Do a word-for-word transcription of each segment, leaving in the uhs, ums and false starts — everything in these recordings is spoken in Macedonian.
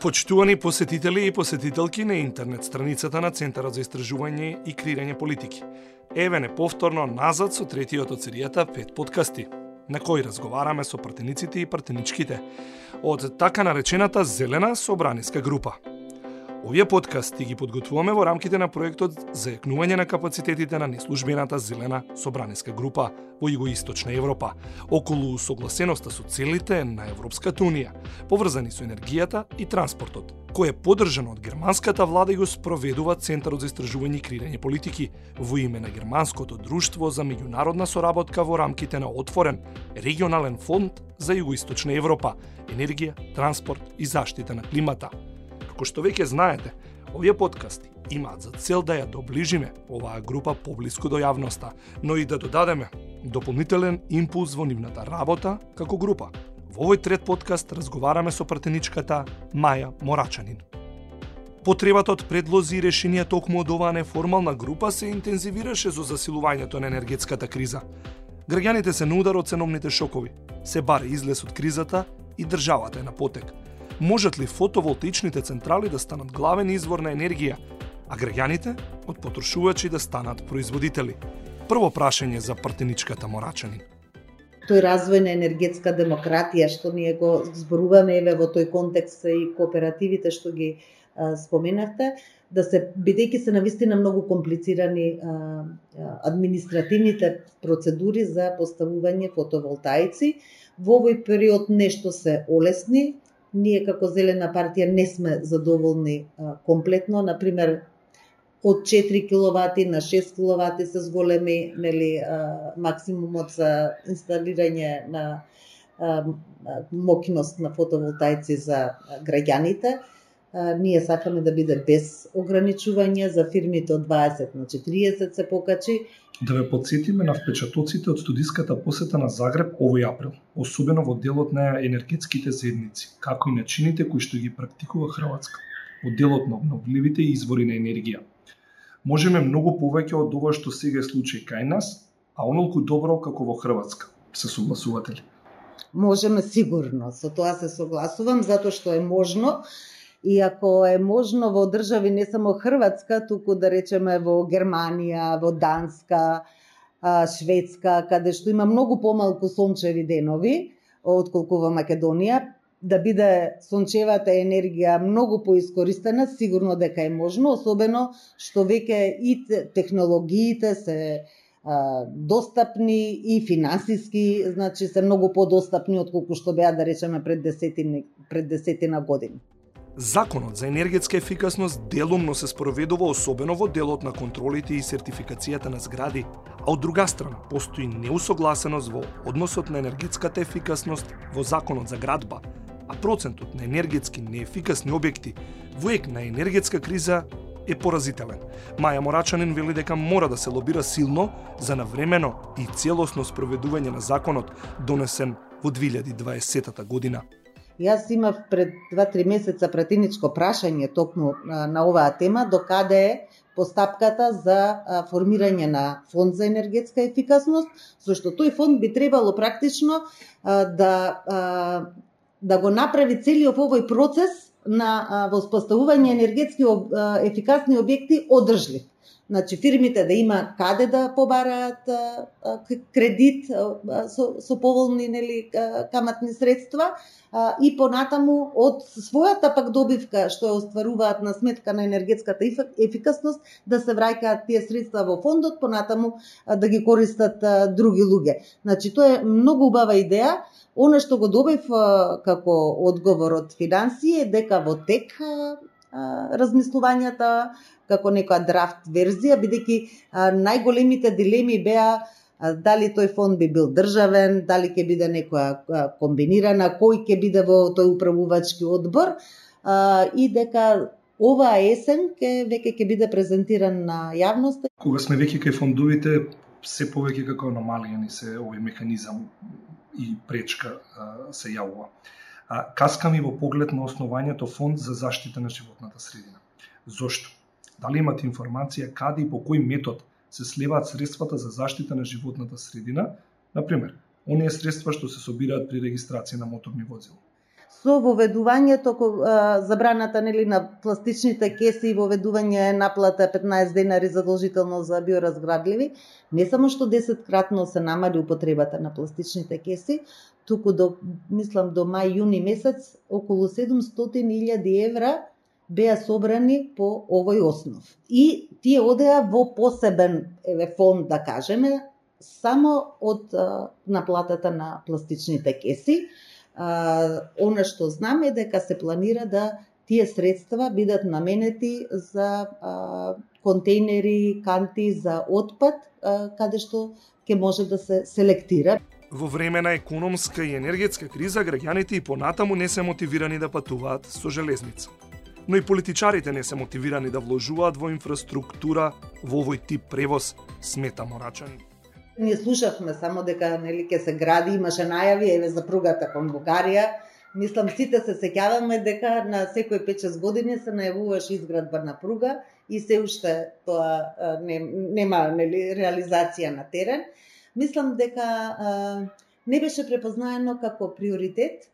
Почитувани посетители и посетителки на интернет страницата на Центарот за истражување и креирање политики. Еве не повторно назад со третиот од серијата пет подкасти, на кои разговараме со партениците и партеничките од така наречената Зелена собраниска група. Овие подкасти ги подготвуваме во рамките на проектот за јакнување на капацитетите на неслужбената Зелена собраниска група во Југоисточна Европа, околу согласеноста со целите на Европската Унија, поврзани со енергијата и транспортот, кој е поддржано од германската влада и го спроведува Центарот за истражување и креирање политики во име на Германското друштво за меѓународна соработка во рамките на отворен регионален фонд за Југоисточна Европа, енергија, транспорт и заштита на климата. Како што веќе знаете, овие подкасти имаат за цел да ја доближиме оваа група поблиску до јавноста, но и да додадеме дополнителен импулс во нивната работа како група. Во овој трет подкаст разговараме со партеничката Маја Морачанин. Потребата од предлози и решенија токму од оваа неформална група се интензивираше со засилувањето на енергетската криза. Граѓаните се на удар од ценовните шокови, се баре излез од кризата и државата е на потек. Можат ли фотоволтаичните централи да станат главен извор на енергија, а граѓаните од потрошувачи да станат производители? Прво прашање за партеничката Морачанин. Тој развој на енергетска демократија што ние го зборуваме еве во тој контекст и кооперативите што ги а, споменавте, да се бидејќи се навистина многу комплицирани а, административните процедури за поставување фотоволтаици, во овој период нешто се олесни. Ние како Зелена партија не сме задоволни а, комплетно, например од четири киловати на шест киловати се зголеми, нели, а, максимумот за инсталирање на а, моќност на фотоволтаици за граѓаните. А, ние сакаме да биде без ограничување, за фирмите од дваесет на четириесет се покачи. Да ве подсетиме на впечатоците од студиската посета на Загреб овој април, особено во делот на енергетските заедници, како и начините кои што ги практикува Хрватска, во делот на обновливите извори на енергија. Можеме многу повеќе од ова што сега е случај кај нас, а онолку добро како во Хрватска. Се согласувате ли? Можеме сигурно, со тоа се согласувам, затоа што е можно. И ако е можно во држави не само Хрватска, туку да речеме во Германија, во Данска, Шведска, каде што има многу помалку сончеви денови отколку во Македонија, да биде сончевата енергија многу поискористена, сигурно дека е можно, особено што веќе и технологиите се а, достапни и финансиски, значи се многу подостапни отколку што беа, да речеме, пред десетина, пред десетина години. Законот за енергетска ефикасност делумно се спроведува особено во делот на контролите и сертификацијата на згради, а од друга страна постои неусогласеност во односот на енергетската ефикасност во Законот за градба, а процентот на енергетски неефикасни објекти во ек на енергетска криза е поразителен. Маја Морачанин вели дека мора да се лобира силно за навремено и целосно спроведување на законот донесен во две илјади и дваесета година. Јас имав пред два-три месеца пратеничко прашање токму на оваа тема, докаде е постапката за формирање на фонд за енергетска ефикасност, зашто тој фонд би требало практично да, да го направи целиот овој процес на воспоставување енергетски ефикасни објекти одржлив. Значи, фирмите да има каде да побараат кредит со, со поволни, нели, каматни средства, и понатаму од својата пак добивка што ја остваруваат на сметка на енергетската ефикасност да се враќаат тие средства во фондот, понатаму да ги користат други луѓе. Значи, тоа е многу убава идеја. Она што го добив како одговор од финансии е дека во тек размислувањата како некоја драфт верзија, бидејќи најголемите дилеми беа дали тој фонд би бил државен, дали ќе биде некоја комбинирана, кој ќе биде во тој управувачки одбор, и дека оваа есен ќе веќе ќе биде презентиран на јавноста. Кога сме веќе кај фондовите, се повеќе како аномалија ни се овој механизам и пречка се јавува. Каска ми во поглед на основањето фонд за заштита на животната средина. Зошто? Дали имате информација каде и по кој метод се сливаат средствата за заштита на животната средина, например, оние средства што се собираат при регистрација на моторни возила? со воведувањето забраната нели на пластичните кеси и воведување наплата петнаесет денари задолжително за биоразградливи, не само што десеткратно се намали употребата на пластичните кеси, туку до мислам до мај-јуни месец околу седумстотини илјади евра беа собрани по овој основ. И тие одеа во посебен еве фонд, да кажеме, само од а, наплатата на пластичните кеси. А, она што знаме е дека се планира да тие средства бидат наменети за а, контейнери, канти за отпад, а, каде што ќе може да се селектира. Во време на економска и енергетска криза, граѓаните и понатаму не се мотивирани да патуваат со железница. Но и политичарите не се мотивирани да вложуваат во инфраструктура во овој тип превоз, смета Морачани. Ние слушавме само дека нели ќе се гради, имаше најави еве за пругата кон Бугарија. Мислам сите се сеќаваме дека на секој пет-шест години се најавуваше изградба на пруга и се уште тоа не, нема нели реализација на терен. Мислам дека а, не беше препознаено како приоритет.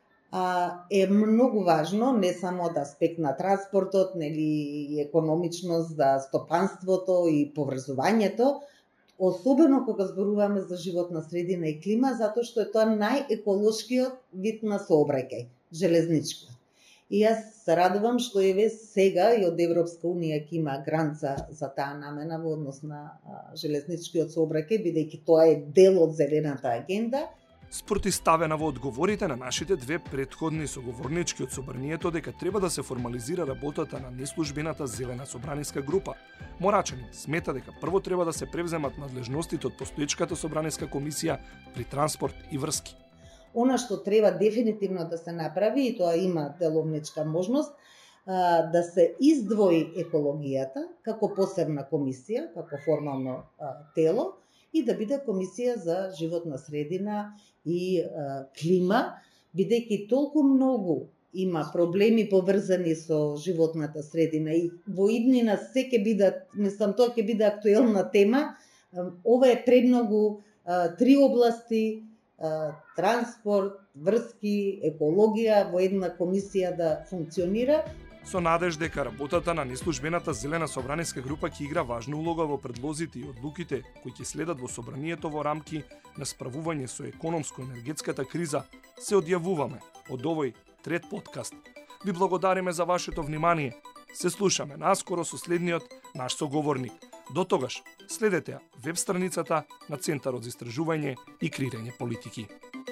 А, е многу важно не само од аспект на транспортот, нели економичност за стопанството и поврзувањето, особено кога зборуваме за животна средина и клима, затоа што е тоа најеколошкиот вид на сообраќај, железничкиот. И јас се радувам што еве сега и од Европска унија ќе има грант за, за таа намена во однос на а, железничкиот сообраќај, бидејќи тоа е дел од зелената агенда. Спротиставена во одговорите на нашите две претходни соговорнички од собранието дека треба да се формализира работата на неслужбената зелена собраниска група, Морачани смета дека прво треба да се превземат надлежностите од постоечката собраниска комисија при транспорт и врски. Она што треба дефинитивно да се направи, и тоа има деловничка можност, да се издвои екологијата како посебна комисија, како формално тело, и да биде комисија за животна средина и а, клима, бидејќи толку многу има проблеми поврзани со животната средина и во иднина се ќе бидат, мислам тоа ќе биде актуелна тема. Ова е премногу а, три области, а, транспорт, врски, екологија во една комисија да функционира. Со надеж дека работата на неслужбената зелена собраниска група ќе игра важна улога во предлозите и одлуките кои ќе следат во собранието во рамки на справување со економско-енергетската криза, се одјавуваме од овој трет подкаст. Ви благодариме за вашето внимание. Се слушаме наскоро со следниот наш соговорник. До тогаш, следете ја веб страницата на Центарот за истражување и креирање политики.